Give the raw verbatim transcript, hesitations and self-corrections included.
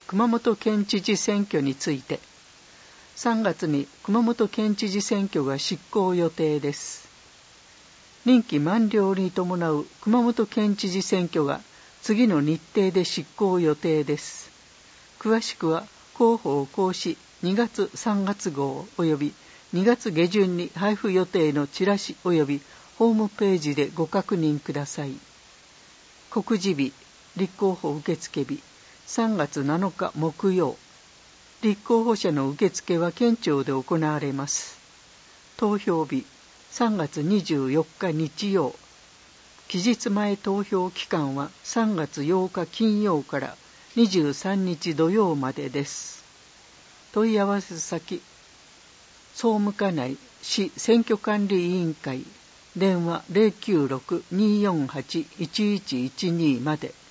熊本県知事選挙について、さんがつに熊本県知事選挙が執行予定です。任期満了に伴う熊本県知事選挙が次の日程で執行予定です。詳しくは広報公示にがつさんがつ号およびにがつ下旬に配布予定のチラシおよびホームページでご確認ください。告示日、立候補受付日、さんがつなのか木曜。立候補者の受付は県庁で行われます。投票日、さんがつにじゅうよっか日曜。期日前投票期間はさんがつようか金曜からにじゅうさんにち土曜までです。問い合わせ先、総務課内市選挙管理委員会、電話 ゼロきゅうろく にーよんはち いちいちいちに まで。